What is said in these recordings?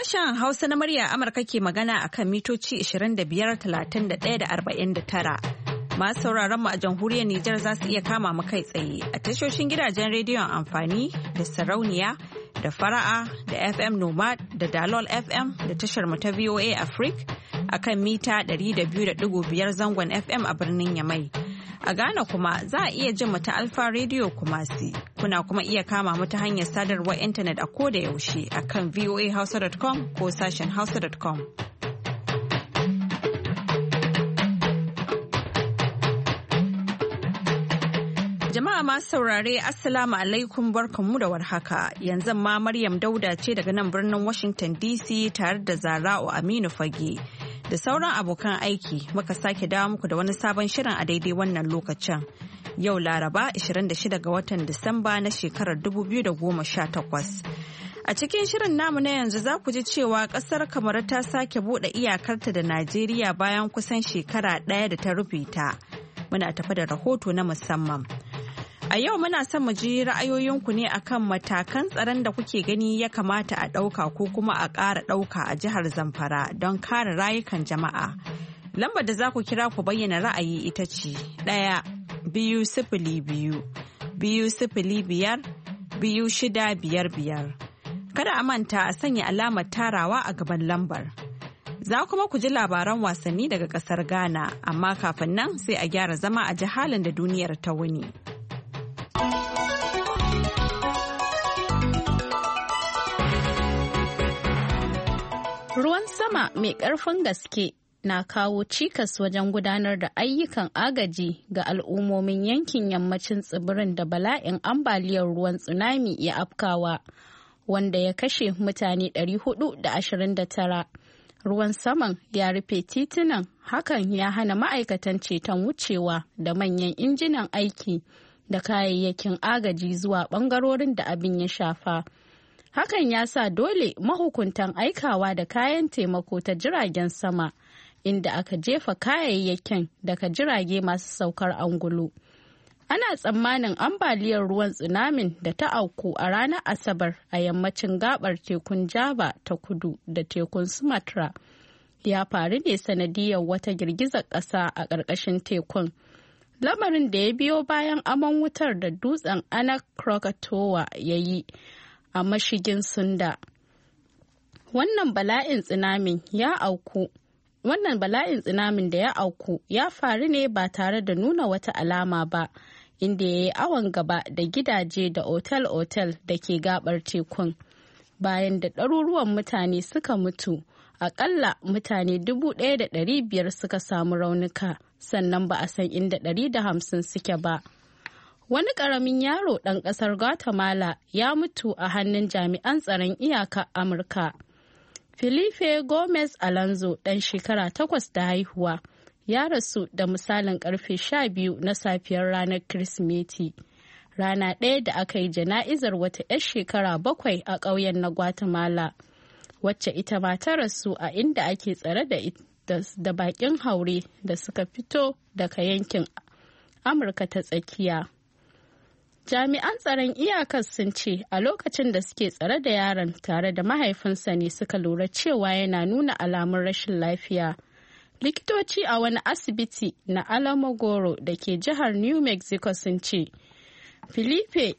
Sashen Hausa na murya Amurka ke magana a kan mitoci 25, 31 da 49. Masu sauraron mu a jamhuriyar Nijar za su iya kama mu kai tsaye a tashoshin gidajen rediyon amfani da sarauniya da fara'a da FM Nomad da Dalol FM da tashar mu ta VOA Africa a kan mita 200.5 zangon FM a birnin Yamai. A Ghana kuma za a iya jin mu ta Alfa Radio Kumasi. Kuna kuma iya kama mu ta hanyar sadarwar intanet a koda yaushe a kan voahausa.com ko sashen hausa.com. Jama'a masu saurare Assalamu alaikum barkanmu da warhaka. Yanzu ma Maryam Dauda ce daga nan birnin Washington DC tare da Zara'u Aminu Fage. Da sauran abokan aiki muka sake dawo muku da wani sabon shirin a daidai wannan lokacin. Yau Laraba 26 ga watan Disamba na shekarar 2018. A cikin shirin namu na yanzu za ku ji cewa kasar Kamaru ta sake buɗe iyakarta da Najeriya bayan kusan shekara ɗaya da ta rufe ta. Muna tafi da rahoto na musamman. A yau muna son mu ji ra'ayoyinku ne akan matakan tsaron da kuke gani ya kamata a ɗauka ko kuma a ƙara ɗauka a jihar Zamfara don kare rayukan jama'a. Lambar da za ku kira ku bayyana ra'ayi ita ce 1-202-5-2-5-6-5-5. Kada a manta a sanya alamar tarawa a gaban lambar. Za kuma ku ji labaran wasanni daga ƙasar Ghana, amma kafin nan sai a gyara zama a ji halin da duniyar ta wuni. Ruwan sama mai ƙarfin gaske na kawo cikas wajen gudanar da ayyukan agaji ga al'ummomin yankin yammacin tsibirin da bala'in ambaliyar ruwan tsunami ya afkawa, wanda ya kashe mutane 429. Ruwan saman ya rufe titunan, hakan ya hana ma'aikatan ceton wucewa da manyan injinan aiki da kayayyakin agaji zuwa ɓangarorin da abin ya shafa. Hakan ya sa dole mahukuntan aikawa da kayan taimako ta jiragen sama, inda aka jefa kayayyakin daga jirage masu saukar angulu. Ana tsammanin ambaliyar ruwan tsunamin da ta auku a ranar Asabar a yammacin gabar tekun Java ta kudu da tekun Sumatra ya faru ne sanadiyar wata girgizar ƙasa a ƙarƙashin tekun. Lamarin da ya biyo bayan aman wutar da dutsen Anak Krakatoa ya yi a mashigin Sunda. Wannan bala'in tsinamin da ya auku ya faru ne ba tare da nuna wata alama ba, inda ya yi awon gaba da gidaje da otel-otel da ke gabar tekun. Bayan da ɗaruruwan mutane suka mutu, akalla mutane 1,500 suka samu raunuka, sannan ba a san inda 150 suke ba. Wani ƙaramin yaro ɗan ƙasar Guatemala ya mutu a hannun jami'an tsaron iyaka Amurka. Felipe Gomez Alonso ɗan shekara 8 da haihuwa ya rasu da misalin ƙarfe 12 na safiyar ranar Kirsimeti. Rana ɗaya da aka yi jana'izar wata 'yar shekara 7 a ƙauyen na Guatemala, wacce ita ma ta rasu a inda ake tsare da baƙin haure da suka fito daga yankin Amurka ta tsakiya. Jami'an tsaron iyakar sun ce a lokacin da suke tsare da yaron tare da mahaifinsa ne suka lura cewa yana nuna alamun rashin lafiya. Likitoci a wani asibiti na Alamogordo da ke jihar New Mexico sun ce, Felipe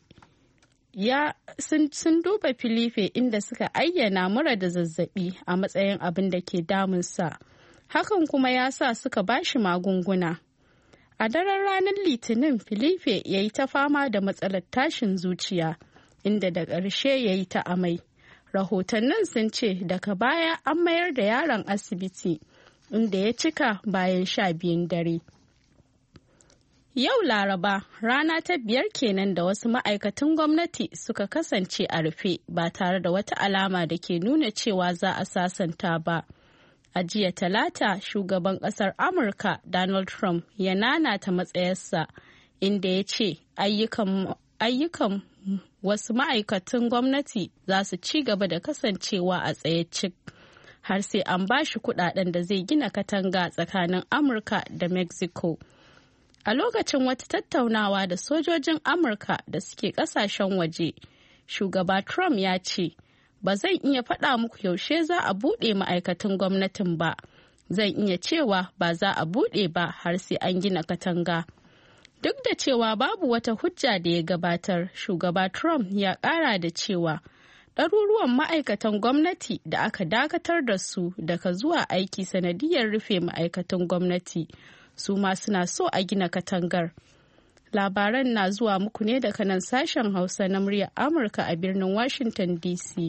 sun duba Felipe inda suka ayyana mura da zazzabi a matsayin abin da ke damunsa. Hakan kuma ya sa suka bashi magunguna. A daren ranar Litinin, Felipe ya yi ta fama da matsalar tashin zuciya, inda da ƙarshe ya yi ta amai. Rahotannin sun ce daga baya an mayar da yaron asibiti, inda ya cika bayan 12 dare. Yau Laraba, rana ta 5 kenan da wasu ma'aikatan gwamnati suka kasance a rufe ba tare da wata alama da ke nuna cewa za a sasanta ba. A jiya Talata, shugaban ƙasar Amurka Donald Trump ya nanata matsayarsa, inda ya ce ayyukan wasu ma'aikatan gwamnati za su ci gaba da kasancewa a tsaye cik har sai an ba shi kudaden da zai gina katanga tsakanin Amurka da Mexico. A lokacin wata tattaunawa da sojojin Amurka da suke kasashen waje, shugaba Trump ya ce ba zan iya faɗa muku yaushe za a buɗe ma'aikatan gwamnatin ba. Zan iya cewa ba za a buɗe ba har sai an gina katanga. Duk da cewa babu wata hujja da ya gabatar, shugaba Trump ya ƙara da cewa ɗaruruwan ma'aikatan gwamnati da aka dakatar da su daga zuwa aiki sanadiyar rufe ma'aikatan gwamnati su ma suna so a gina katangar. Labaran na zuwa muku ne daga nan sashen Hausa na muryar Amurka a birnin Washington DC.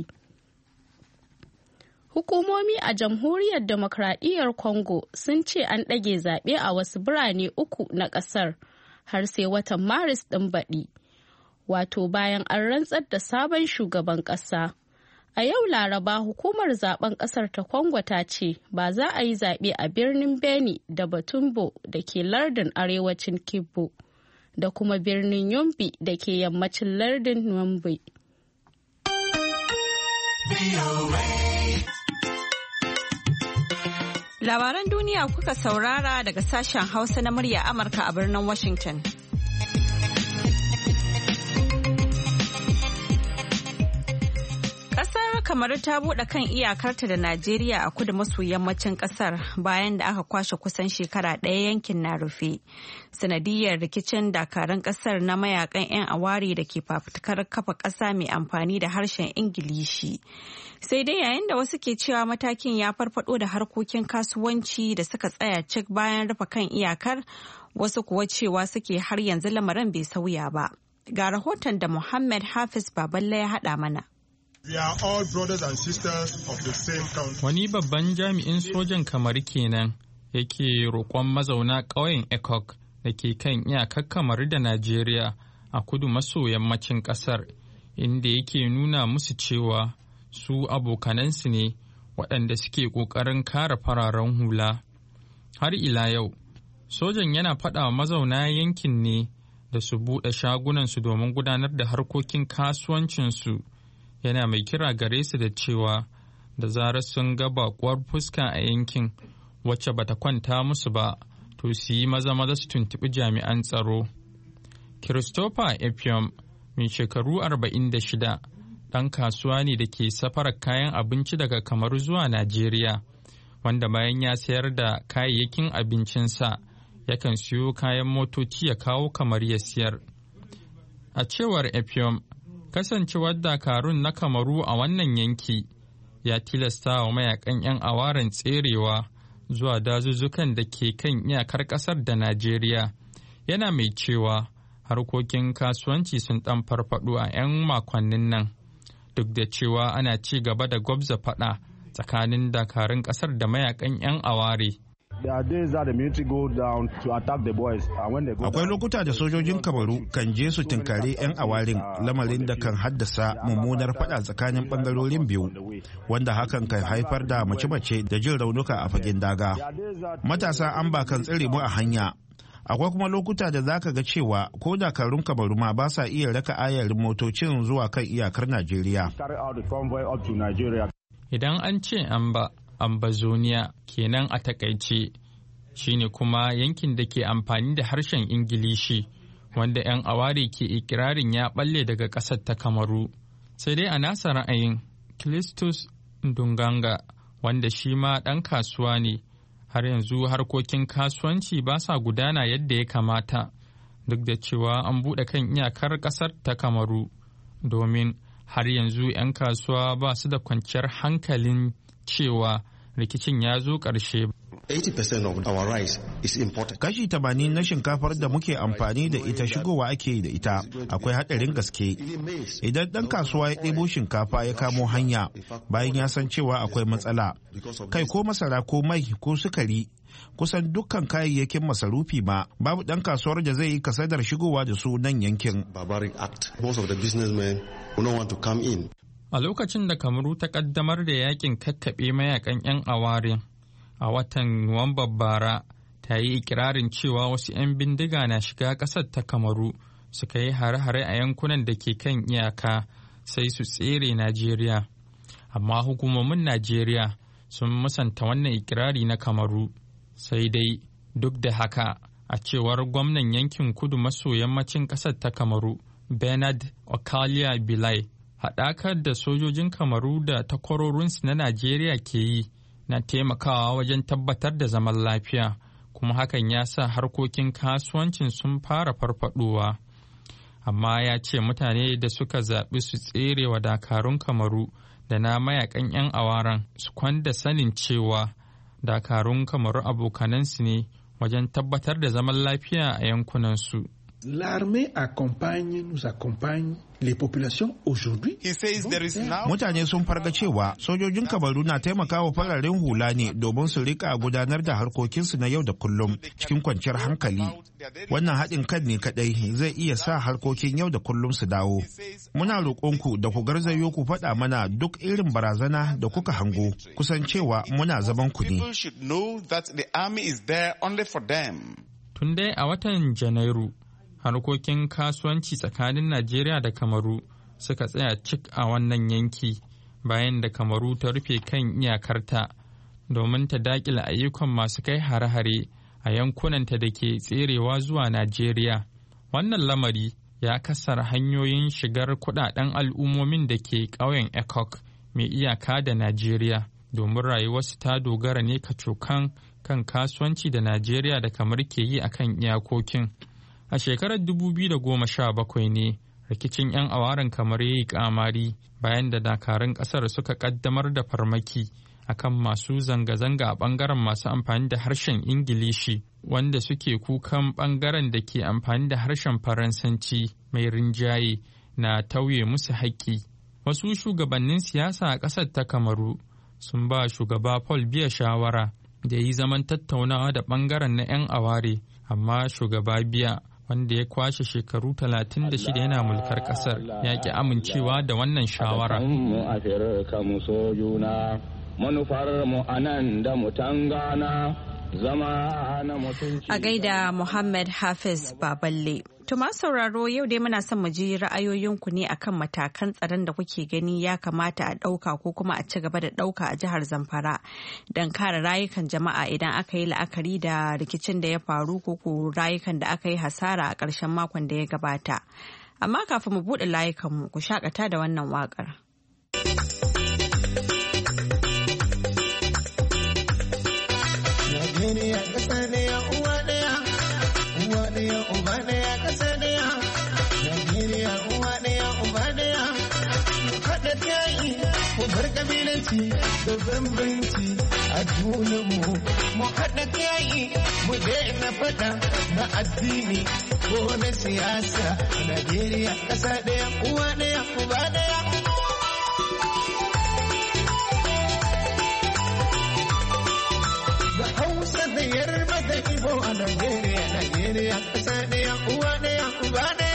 Hukumomi a Jamhuriyar Demokradiyyar Congo sun ce an ɗage zaɓe a wasu birane 3 na ƙasar har sai watan Maris ɗin baɗi, wato bayan an rantsar da sabon shugaban ƙasa. A yau Laraba hukumar zaben ƙasar ta Congo ta ce ba za a yi zaɓe a birnin Beni da Batumbo da ke lardin arewacin Kivu da kuma birnin Yumbi da ke yammacin lardin Nwambe. Labaran duniya kuka saurara daga sashen Hausa na murya Amurka a birnin Washington. Kasar Kamaru ta buɗe kan iyakarta da Najeriya a kudu maso yammacin kasar bayan da aka kwashe kusan shekara ɗaya yankin na rufe. Sanadiyar rikicin dakarun kasar na mayakan 'yan awari da ke fafutukar kafa ƙasa mai amfani da harshen Ingilishi. Sai dai yayin da wasu ke cewa matakin ya farfado da harkokin kasuwanci da suka tsaya cik bayan rufe kan iyakar, wasu kuwa cewa suke har yanzu lamarin bai sauya ba. Ga rahoton da Muhammad Hafiz Baballe ya haɗa mana. Wani babban jami'in sojan Kamaru kenan yake roƙon mazauna ƙauyen Ekok da ke kan iyakar Kamaru da Najeriya a kudu maso yammacin ƙasar, inda yake nuna musu cewa su abokanansu ne waɗanda suke ƙoƙarin kare fararen hula. Har ila yau, sojan yana faɗa wa mazauna yankin ne da su buɗe shagunansu domin gudanar da harkokin kasuwancinsu. Yana mai kira gare su da cewa da zarar sun ga baƙuwar fuska a yankin wacce bata kwanta musu ba, to su yi maza su tuntuɓi jami'an tsaro. Christopher Epiom, mai shekaru 46, ɗan kasuwa ne da ke safarar kayan abinci daga Kamaru zuwa Najeriya, wanda bayan ya sayar da kayayyakin abincinsa yakan siyo kayan motoci ya kawo Kamaru ya siyar. A cewar Epiom, kasancewar dakarun na Kamaru a wannan yanki ya tilasta wa mayakan 'yan awaren tserewa zuwa dazuzzukan da ke kan iyakar ƙasar da Najeriya. Yana mai cewa harkokin kasuwanci sun ɗan farfaɗo a 'yan makonnin nan, duk da cewa ana ci gaba da gwabza faɗa tsakanin dakarun ƙasar da mayakan 'yan aware. Akwai lokuta da sojojin Kamaru kan je su tinkari 'yan awarin, lamarin da kan haddasa mummunar fada tsakanin bangarorin biyu, wanda hakan kan haifar da mace-mace da jin raunuka a fagen daga. Matasa an ba kan tsire mu a hanya. Akwai kuma lokuta da zaka ga cewa ko dakarun Kamaru ma ba sa iya raka ayarin motocin zuwa kan iyakar Najeriya. Idan an ce Ambazonia kenan a takaice, shine kuma yankin da ke amfani da harshen Ingilishi, wanda 'yan aware ke ikirarin ya balle daga ƙasar ta Kamaru. Sai dai a nasa ra'ayin, Clistus Ndunganga, wanda shi ma ɗan kasuwa ne, har yanzu harkokin kasuwanci ba sa gudana yadda ya kamata, duk da cewa an buɗe kan iyakar ƙasar ta Kamaru, domin har yanzu 'yan kasuwa ba su da kwanciyar hankalin cewa rikicin ya zo ƙarshe. 80% of our rice is imported. Kashi 80 na shinkafar da muke amfani da ita shigowa ake da ita, akwai haɗarin gaske. Idan ɗan kasuwa ya ɗebo shinkafa ya kamo hanya bayan ya san cewa akwai matsala, kai ko masara ko mai ko sukari, kusan dukkan kayayyakin masarufi ma babu ɗan kasuwar da zai yi kasadar shigowa da su nan yankin. A lokacin da Kamaru ta kaddamar da yakin kakkaɓe mayakan 'yan aware a watan Nuwambar bara, ta yi ikirarin cewa wasu 'yan bindiga na shiga ƙasar ta Kamaru suka yi hare-hare a yankunan da ke kan iyaka sai su tsere Najeriya. Amma hukumomin Najeriya sun musanta wannan ikirari na Kamaru. Sai dai duk da haka, a cewar gwamnan yankin kudu maso yammacin ƙasar ta Kamaru, Bernard Okalia Bilai, haɗakar da sojojin Kamaru da takwarorinsu na Najeriya ke yi na taimakawa wajen tabbatar da zaman lafiya, kuma hakan ya sa harkokin kasuwancin sun fara farfaɗowa. Amma ya ce mutane da suka zaɓi su tsere wa dakarun Kamaru da na mayakan 'yan awaran su kwanda sanin cewa dakarun Kamaru abokanansu ne wajen tabbatar da zaman lafiya a yankunansu. L'armée nous accompagne les populations aujourd'hui. Mutane sun farga cewa sojojin Kamaru na taimakawa fararen hula ne domin su rika gudanar da harkokinsu na yau da kullum cikin kwanciyar hankali. Wannan haɗin kan ne kaɗai zai iya sa harkokin yau da kullum su dawo. Muna roƙonku da ku garzayo ku faɗa mana duk irin barazana da kuka hango, kusan cewa muna zaman ku ne. Tun dai a watan Janairu, harkokin kasuwanci tsakanin Najeriya da Kamaru suka tsaya cik a wannan yanki bayan da Kamaru ta rufe kan iyakarta domin ta daƙile ayyukan masu kai hare-hare a yankunanta da ke tserewa zuwa Najeriya. Wannan lamari ya kasar hanyoyin shigar kudaden al'ummomin da ke ƙauyen Ekok mai iyaka da Najeriya, domin rayuwarsu ta dogara ne kacokan kan kasuwanci da Najeriya da Kamaru ke yi akan iyakokin. A shekarar 2017 ne rikicin 'yan awaren Kamaru ya yi kamari bayan da dakarun ƙasar suka ƙaddamar da farmaki akan masu zanga-zanga a ɓangaren masu amfani da harshen Ingilishi, wanda suke kukan ɓangaren da ke amfani da harshen Faransanci mai rinjaye na tauye musu haƙƙi. Wasu shugabannin siyasa a ƙasar ta Kamaru sun ba shugaba Paul Biya shawara da yi zaman tattaunawa da ɓangaren na 'yan aware, amma shugaba Biya, wanda ya kwashe shekaru 36 yana mulkar kasar, ya ki amincewa da wannan shawara. A gaida Muhammad Hafiz Baballe. Tuma sauraro, yau dai muna son mu ji ra'ayoyinku ne akan matakan tsaron da kuke gani ya kamata a ɗauka ko kuma a ci gaba da ɗauka a jihar Zamfara don kare rayukan jama'a idan aka yi la'akari da rikicin da ya faru ko rayukan da aka yi hasara a ƙarshen makon da ya gabata. Amma kafin mu buɗe layukanmu, ku shakata da wannan waƙar. Da bambanci a junanmu mu haɗa kai mu daina faɗa na addini ko na siyasa. Najeriya ƙasa ɗaya, uwa ɗaya, uba ɗaya. Da Hausa da Yarba da Ibo a Najeriya, Najeriya ƙasa ɗaya, uwa ɗaya, uba ɗaya.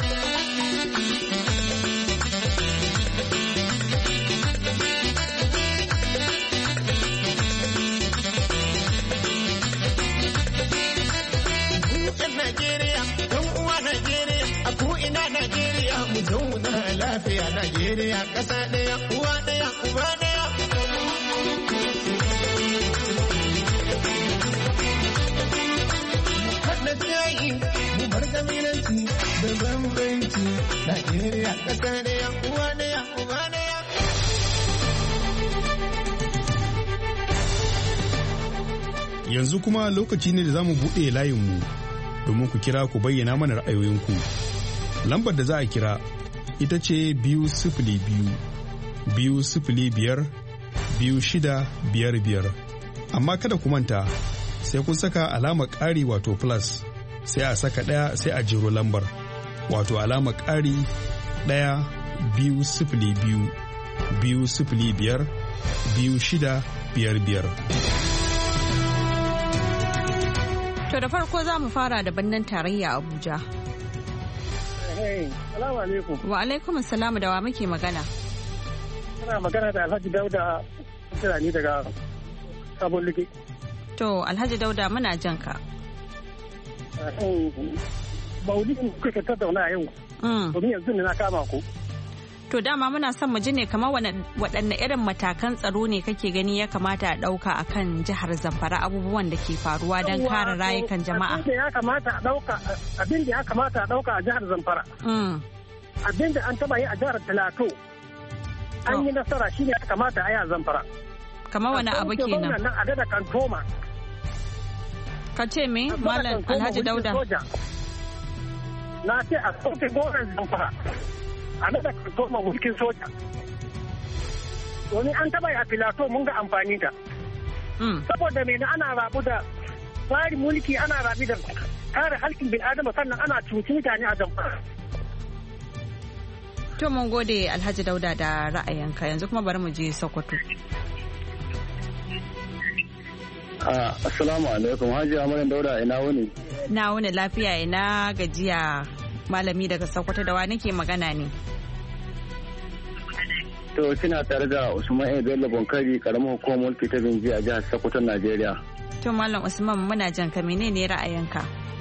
Mu zauna lafiya, Najeriya ƙasa ɗaya, uwa ɗaya, uba ɗaya. Mu haɗa kai, mu bar kabilanci da bambanci, Najeriya ƙasa ɗaya, uwa ɗaya, uba ɗaya. Yanzu kuma lokaci ne da za mu buɗe layinmu domin ku kira ku bayyana mana ra'ayoyinku. Lambar da za a kira ita ce 2-0-5-2-0-5-6-5-5. Amma kada ku manta sai kun saka alamar ƙari wato plus, sai a saka ɗaya sai a jiro lambar wato alamar ƙari 1-2-0-5-2-0-5-6-5-5. To da farko za mu fara da birnin tarayya Abuja. Salamu alaikum. Wa alaikum salamu, da wa muke magana? Muna magana da Alhaji Dauda Tunani daga Sabon Lige. To Alhaji Dauda, muna jan ka. Maulidin kuka tattauna yau. Domin yanzu ne na kama ku. To dama muna son mu ji ne kamar waɗanne irin matakan tsaro ne kake gani ya kamata a ɗauka a kan jihar Zamfara, abubuwan da ke faruwa don kare rayukan jama'a. Abin da ya kamata a ɗauka a jihar Zamfara. Abin da an taɓa yi a jihar Talato an yi nasara shine ya kamata a yi a Zamfara. Kamar wani abu kenan? Nan a dada kantoma. Ka ce me Malam Alhaji Dauda? Na ce a sauke gwamnan Zamfara a dada kantoma mulkin soja. Wani an taba a filato mun ga amfani da. Saboda me na ana rabu da tsarin mulki ana rabi da kare halkin bin adama sannan ana cuci mutane a Zamfara. To mun gode Alhaji Dauda da ra'ayinka yanzu kuma bari mu je Sokoto. Assalamu alaikum Hajiya Maryam Dauda ina wuni? Na wuni lafiya ina gajiya malami daga Sokoto da wa nake magana ne? To kina tare da Usman Bello Bonkari karamar hukumar mulki ta Binji a jihar Sokoto Najeriya. To Malam Usman muna jan ka menene ra'ayinka?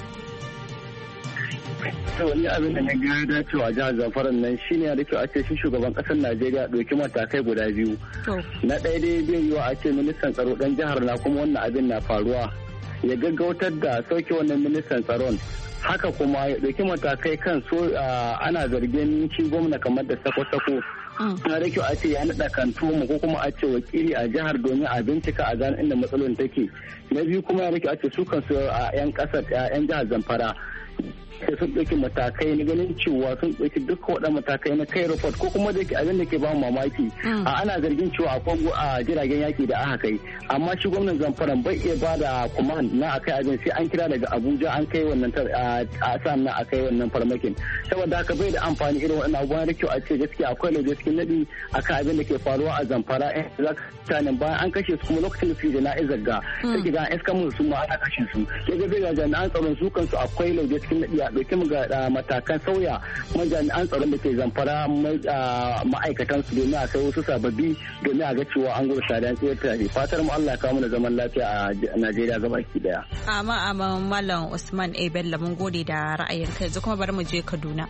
To wani abin da na ga dacewa jihar Zamfara nan shine da kyau a ce shi shugaban kasar Najeriya ɗauki matakai guda biyu. Na ɗaya dai bai yiwa a ce ministan tsaro ɗan jihar na kuma wannan abin na faruwa ya gaggautar da sauke wannan ministan tsaron. Haka kuma ya ɗauki matakai kan so ana zargin shi gwamna kamar da sako-sako. Na da kyau a ce ya naɗa kantoma ko kuma a ce wakili a jihar domin a bincika a gane inda matsalolin take. Na biyu kuma ya da kyau a ce su kansu a 'yan ƙasar 'yan jihar Zamfara. sai sun ɗauki matakai na ganin cewa sun ɗauki duk waɗannan matakai na kai report ko kuma da ke abin da ke ba mu mamaki ana zargin cewa akwai a jiragen yaki da aka kai amma shi gwamnan Zamfara bai iya ba da command na akai abin sai an kira daga Abuja an kai wannan a sannan a kai wannan farmakin saboda haka bai da amfani irin waɗannan abubuwan da kyau a ce gaskiya akwai lauje cikin nadi akan abin da ke faruwa a Zamfara za ka bayan an kashe su kuma lokacin da su yi jana'izar ga sai ga iska mun su ma ana kashe su sai ga ga jami'an tsaron su kansu akwai lauje cikin nadi a ɗauki mu ga matakan sauya jami'an tsaron da ke Zamfara ma'aikatan su domin a kai wasu sababbi domin a ga cewa an gudu tare an tsayar tare fatar mu Allah ya kawo mana zaman lafiya a Najeriya gabaki daya. Amma Malam Usman Bello mun gode da ra'ayin kai yanzu kuma bari mu je Kaduna.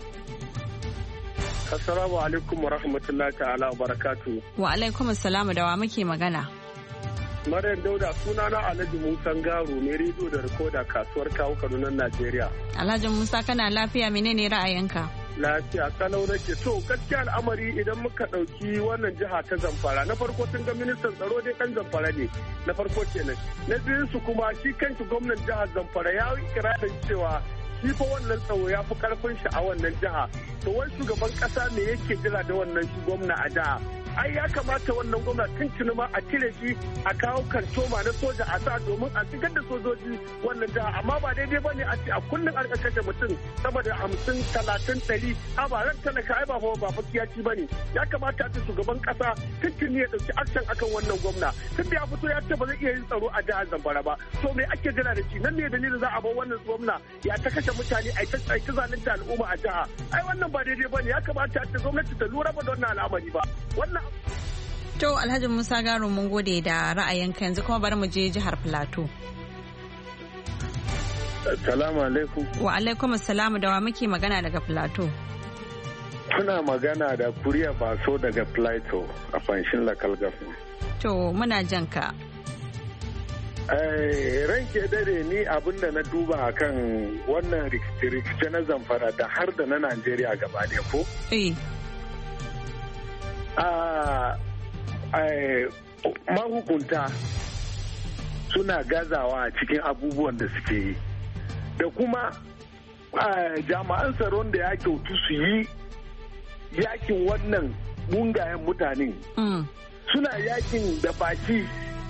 Assalamu alaikum wa rahmatullahi ta'ala wa barakatuh. Wa alaikum assalamu da wa muke magana. Maryam Dauda sunana Alhaji Musa Garu mai rediyo da rikoda kasuwar kawo Kaduna Najeriya. Alhaji Musa kana lafiya menene ra'ayinka? Lafiya kalau nake to gaskiya al'amari idan muka ɗauki wannan jiha ta Zamfara na farko tun ga ministan tsaro dai kan Zamfara ne na farko kenan na biyun su kuma shi kanshi gwamnan jihar Zamfara ya yi ikirarin cewa shi fa wannan tsaro ya fi karfin shi a wannan jiha to wani shugaban kasa ne yake jira da wannan shi gwamna a jiha ai ya kamata wannan gwamna tuntuni ma a cire shi a kawo kantoma na soja a sa domin a shigar da sojoji wannan jiha amma ba daidai bane a ce a kullum an kashe mutum saboda 50 30 100 a ba ran talaka ai ba fakiyaci bane ya kamata a ce shugaban kasa tuntuni ya dauki action akan wannan gwamna tunda ya fito ya ce ba zai iya yin tsaro a jihar Zamfara ba to me ake jira da shi nan ne dalilin za a bar wannan gwamna ya ta kashe mutane ai ta zalunta al'umma a jiha ai wannan ba daidai bane ya kamata a ce gwamnati ta lura ba da wannan al'amari ba wannan. To Alhaji Musa Garo mun gode da ra'ayinka yanzu kuma bari mu je jihar Plateau. Assalamu alaikum. Wa alaikum assalamu da wa muke magana daga Plateau. Kuna magana da Kuriya Baso daga Plateau a fanshin local government. To muna jan ka. Ranke dare ni abinda na duba akan wannan rikice na Zamfara da har da na Najeriya gaba ɗaya ko? Mahukunta suna gazawa a cikin abubuwan da suke yi da kuma jami'an tsaron da ya kyautu su yi yakin wannan mungayen mutanen suna yakin da baki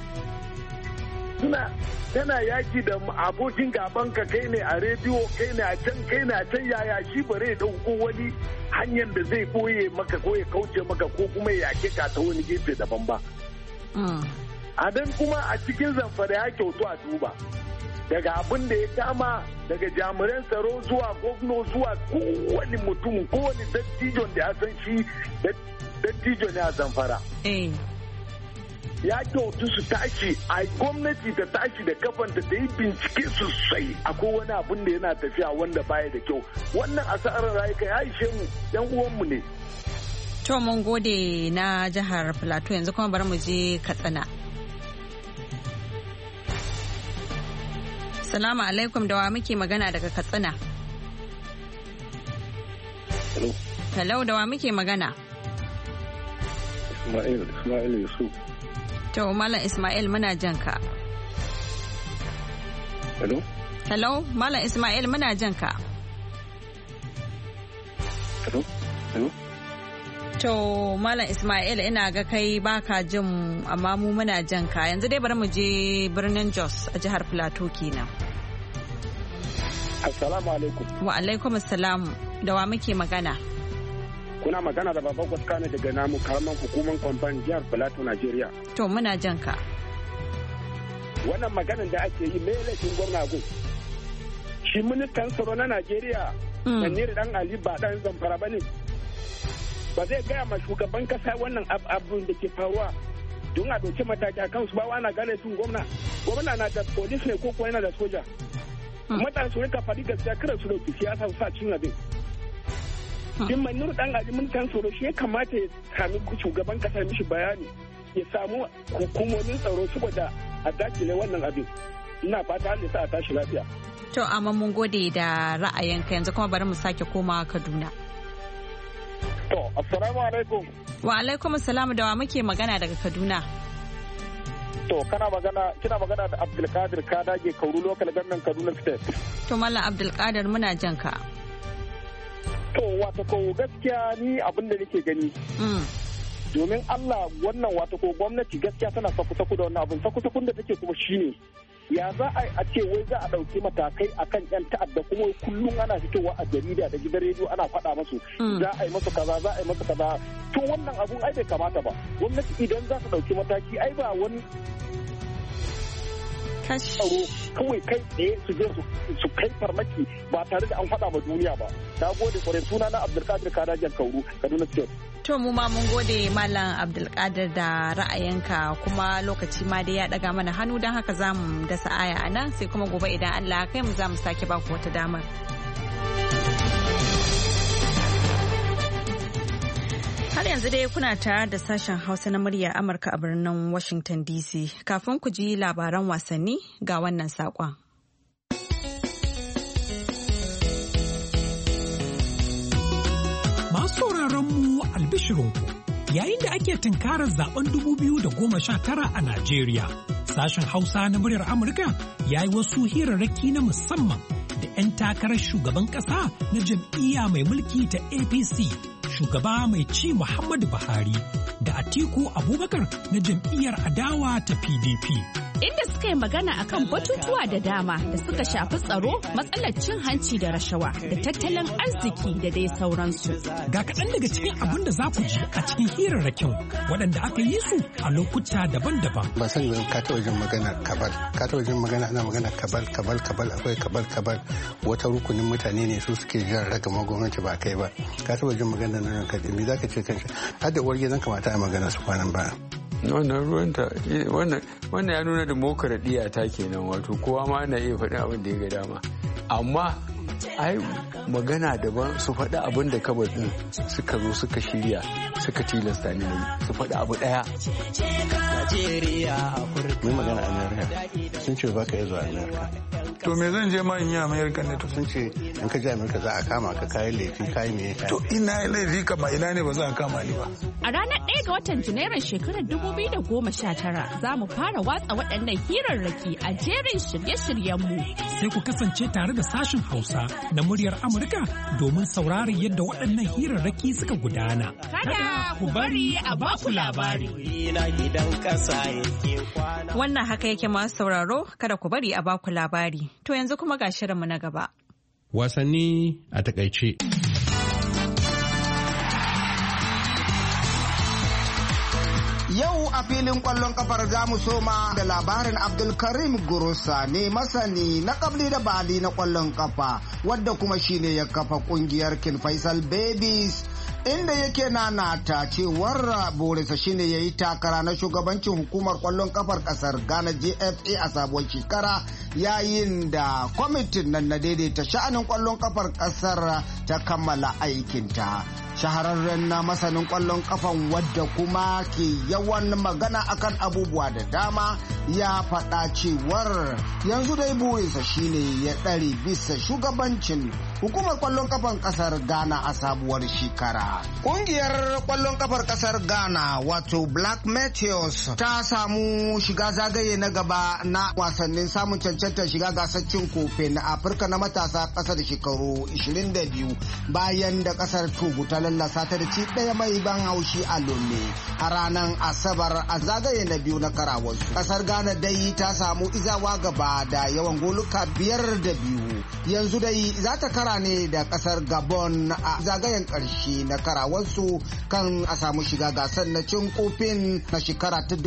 tana yaki da abokin gaban ka kai ne a rediyo kai ne a can yaya shi bare dauko wani hanyar da zai koye maka ko ya kauce maka ko kuma ya yake ka ta wani gefe daban ba a dan kuma a cikin Zamfara ya kyautu a duba daga abin da ya kama daga jami'an tsaro zuwa gwamno zuwa kowane mutum kowane dattijon da ya san shi dattijo ne a Zamfara ya kyautu su tashi a gwamnati ta tashi da kafanta da yi bincike sosai akwai wani abin da yana tafiya wanda baya da kyau wannan asarar rayuka ya ishe mu yan uwanmu ne. To mun gode na jihar Plateau yanzu kuma bari mu je Katsina. Salamu alaikum da wa muke magana daga Katsina. Hello da wa muke magana? Ismail Yusuf. To Malam Ismail muna jan ka. Hello Malam Ismail muna jan ka. Hello. To Malam Ismail ina ga kai baka jin amma mu muna jan ka. Yanzu dai bari mu je birnin Jos a jihar Plateau kenan. Assalamu alaikum. Wa alaikum assalam. Da wa muke magana? Kuna magana da Baba Gwaska ne daga namu karaman hukumar kwamfan jihar Plateau, Najeriya. To muna jan ka. Wannan maganin da ake yi mai laifin gwamna gun. Shi ministan tsaro na Najeriya, Manir Dan Ali ba dan Zamfara ba ne. Ba zai gaya ma shugaban kasa wannan abin da ke faruwa don a ɗauki mataki a kansu ba ana gane sun gwamna. Gwamna na da polis ne ko kuwa yana da soja. Mutane su rika faɗi gaskiya kada su dauki siyasa su sa cin abin. Din Manir Dan Ali ministan tsaro shi ya kamata ya sami shugaban kasa mishi bayani ya samu hukumomin tsaro saboda a dakile wannan abin. Ina fata Allah sa a tashi lafiya. To amma mun gode da ra'ayinka yanzu kuma bari mu sake komawa Kaduna. To assalamu alaikum. Wa alaikum assalam da wa muke magana daga Kaduna. To kina magana da Abdulkadir Kadage Kauru local government Kaduna state. To Mallam Abdulkadir muna jan ka. To wato ko gaskiya ni abin da nake gani. Domin Allah wannan wato ko gwamnati gaskiya tana saku-saku da wannan abin saku-sakun da take kuma shine ya za a ce wai za a ɗauki matakai akan yan ta'adda kuma kullum ana fitowa a jarida da gidan rediyo ana faɗa masu za a yi masu kaza za a yi masu kaza to wannan abun ai bai kamata ba gwamnati idan za ta ɗauki mataki ai ba wani tsaro kawai kai tsaye su je su kai farmaki ba tare da an faɗa ma duniya ba na gode kwarai suna na Abdulkadir Kadajan Kauru Kaduna State. To mu ma mun gode Malam Abdulkadir da ra'ayinka kuma lokaci ma dai ya daga mana hannu don haka za mu dasa aya a nan sai kuma gobe idan Allah kai mu za mu sake baku wata damar. Har yanzu dai kuna tare da sashen Hausa na muryar Amurka a birnin Washington DC. Kafin ku ji labaran wasanni ga wannan saƙon. Masu mu albishirinku yayin da ake tunkarar zaben 2019 a Najeriya. Sashen Hausa na muryar Amurka ya yi wasu hirarraki na musamman da 'yan takarar shugaban ƙasa na jam'iyya mai mulki ta APC. Shugaba mai ci Muhammadu Buhari da Atiku Abubakar na jam'iyyar adawa ta PDP. Inda suka yi magana akan batutuwa da dama da suka shafi tsaro, matsalar cin hanci da rashawa da tattalin arziki da dai sauransu. Ga kaɗan daga cikin abin da za ku ji a cikin hirarrakin waɗanda aka yi su a lokuta daban-daban. Ba san yi ka taɓa jin magana kabal, ka taɓa jin magana ana magana kabal akwai kabal wata rukunin mutane ne su suke jan ragama gwamnati ba kai ba. Ka taɓa jin magana nan ka me za ka ce kanshi har da uwar gidan kamata a magana su kwanan ba. Wannan ruwanta wannan ya nuna demokaradiyya ta kenan wato kowa ma na iya faɗin abin da ya ga dama amma ai magana daban su faɗi abin da kabar ɗin suka zo suka shirya suka tilasta ni su faɗi abu ɗaya. Mun magana Amerika sun ce ba ka yi zuwa Amerika. To me zan je ma in yi Amerika ne to sun ce in ka je Amerika za a kama ka kayi laifi kayi me to ina laifi kama ina ne ba za a kama ni ba. A ranar 1 ga watan Janairun shekarar 2019 za mu fara watsa waɗannan hirarraki a jerin shirye-shiryenmu. Sai ku kasance tare da sashen Hausa na muryar Amurka domin sauraron yadda waɗannan hirarraki suka gudana. Kada ku bari a baku labari. Wannan haka yake masu sauraro, kada ku bari a baku labari. To yanzu kuma ga shirinmu na gaba. Wasanni a takaice. Yau a filin kwallon kafar za mu soma da labarin Abdulkarim Gurusa ne masani na kabli da bali na kwallon kafa wadda kuma shine ya kafa kungiyar King Faisal Babies inda yake nanata cewar burinsa shine ya yi takara na shugabancin hukumar kwallon kafar kasar Ghana GFA a sabuwar shekara yayin da kwamitin nan na daidaita sha'anin kwallon kafar kasar ta kammala aikinta. Shahararren na masanin kwallon kafan wadda kuma ke yawan magana akan abubuwa da dama ya faɗa cewar yanzu dai burinsa shine ya ɗare bisa shugabancin hukumar kwallon kafan kasar Ghana a sabuwar shekara. Ƙungiyar kwallon kafar kasar Ghana wato Black Meteors ta samu shiga zagaye na gaba na wasannin samun cancantar shiga gasar cin kofin Afirka na matasa ƙasa da shekaru 22 bayan da kasar Togo ta lallasa ta da ci ɗaya mai ban haushi a Lome a ranar Asabar a zagaye na biyu na karawarsu. Kasar Ghana dai ta samu izawa gaba da yawan goluka 5-2. Yanzu dai za ta kara ne da kasar Gabon a zagayen ƙarshe na karawarsu kan a samu shiga gasar na cin kofin na shekara ta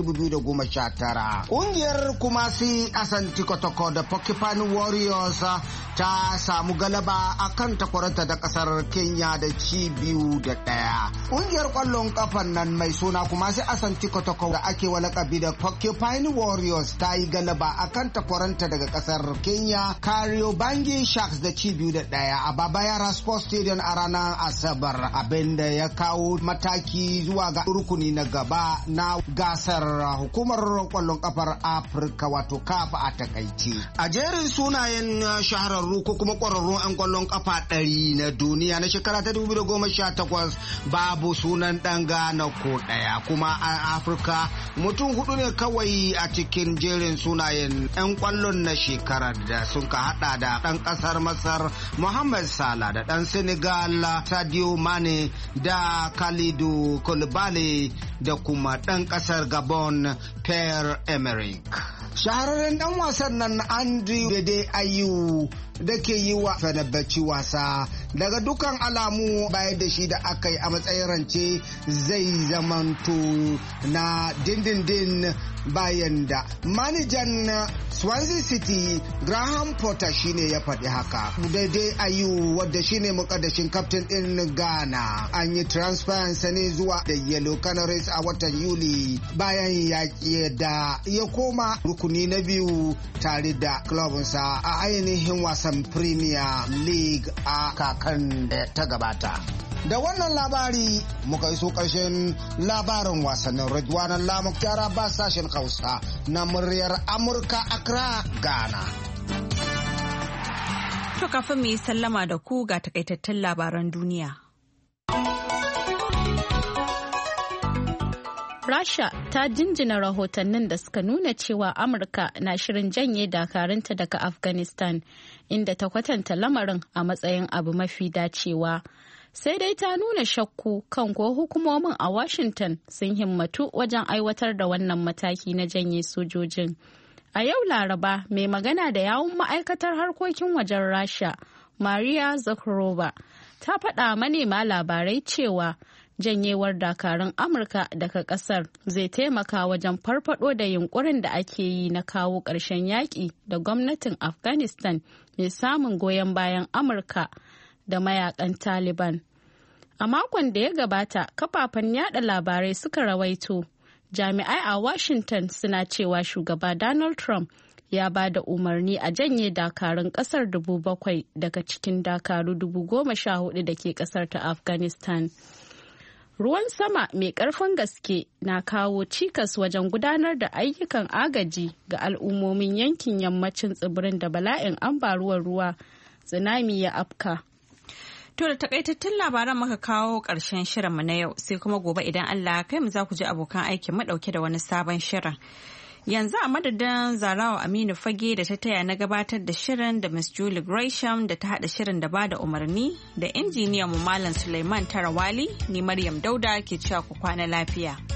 2019. Ƙungiyar Kumasi Asante Kotoko da Porcupine Warriors ta samu galaba a kan takwaranta da kasar Kenya da ci 2-1. Ƙungiyar ƙwallon kafan nan mai suna Kumasi Asante Kotoko da ake walakabi da Porcupine Warriors ta yi galaba a kan takwaranta daga kasar Kenya Kariobangi Sharks da ci 2-1 a Baba Yara Sports Stadium a ranar Asabar, abinda ya kawo mataki zuwa ga rukuni na gaba na gasar hukumar kwallon kafar Afirka wato CAF a takaice. A jerin sunayen shahararru ko kuma kwararrun 'yan kwallon kafa 100 na duniya na shekara ta 2018 babu sunan dan Ghana ko daya, kuma a Afirka mutum 4 ne kawai a cikin jerin sunayen 'yan kwallon na shekarar da sun ka hada da dan kasar Masar Mohamed Salah da dan Senegal Sadio Mane da Kalidou Koulibaly da kuma dan kasar Gabon Pierre-Emerick. Shahararren dan wasan nan Andrew Dede Ayew da ke yi wa Fenerbahce wasa daga dukan alamu bayan da shi da aka yi a matsayin rance zai zamanto na dindindin bayan da manajan Swansea City Graham Potter shine ya faɗi haka. Daidai Ayew wadda shine mukaddashin kaftin ɗin Ghana an yi transferensa ne zuwa da Yellow Canaries a watan Yuli bayan yaƙi da ya koma rukuni na biyu tare da klubinsa a ainihin wasan Premier League a kakan da ta gabata. Da wannan labari muka iso ƙarshen labarin wasannin Ridwanan Lamuk ba sashen Hausa na muryar Amurka Accra, Ghana. To kafin mu yi sallama da ku ga takaitattun labaran duniya. Rasha ta jinjina rahotannin da suka nuna cewa Amurka na shirin janye dakarunta daga Afghanistan, inda ta kwatanta lamarin a matsayin abu mafi dacewa. Sai dai ta nuna shakku kan ko hukumomin a Washington sun himmatu wajen aiwatar da wannan mataki na janye sojojin. A yau Laraba, mai magana da yawun ma'aikatar harkokin wajen Rasha, Maria Zakharova, ta faɗa manema labarai cewa janyewar dakarun Amurka daga kasar zai taimaka wajen farfado da yunkurin da ake yi na kawo ƙarshen yaƙi da gwamnatin Afghanistan mai samun goyon bayan Amurka da mayakan Taliban. A makon da ya gabata, kafafen yada labarai suka rawaito jami'ai a Washington suna cewa shugaba Donald Trump ya ba da umarni a janye dakarun kasar 7,000 daga cikin dakaru 14,000 da ke kasar ta Afghanistan. Ruwan sama mai ƙarfin gaske na kawo cikas wajen gudanar da ayyukan agaji ga al'ummomin yankin yammacin tsibirin da bala'in ambaliyar ruwa tsunami ya afka. To da takaitattun labaran muka kawo ƙarshen shirinmu na yau, sai kuma gobe idan Allah kai mu za ku ji abokan aikin mu ɗauke da wani sabon shirin. Yanzu a madadin Zarawa Aminu Fage da ta taya na gabatar da shirin da Miss Julie Gresham da ta haɗa shirin da bada umarni da injiniyan mu Malam Suleiman Tarawali, ni Maryam Dauda ke cewa ku kwana lafiya.